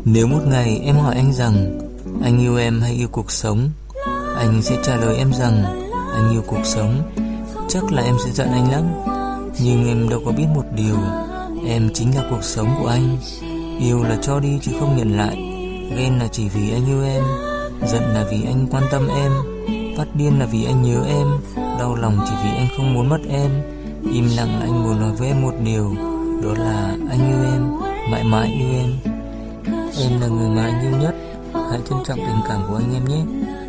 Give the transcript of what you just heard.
Nếu một ngày em hỏi anh rằng anh yêu em hay yêu cuộc sống, anh sẽ trả lời em rằng anh yêu cuộc sống. Chắc là em sẽ giận anh lắm, nhưng em đâu có biết một điều, em chính là cuộc sống của anh. Yêu là cho đi chứ không nhận lại, ghen là chỉ vì anh yêu em, giận là vì anh quan tâm em, phát điên là vì anh nhớ em, đau lòng chỉ vì anh không muốn mất em, im lặng là anh muốn nói với em một điều, đó là anh yêu em, mãi mãi yêu em. Em là người mà anh yêu nhất, hãy trân trọng tình cảm của anh em nhé.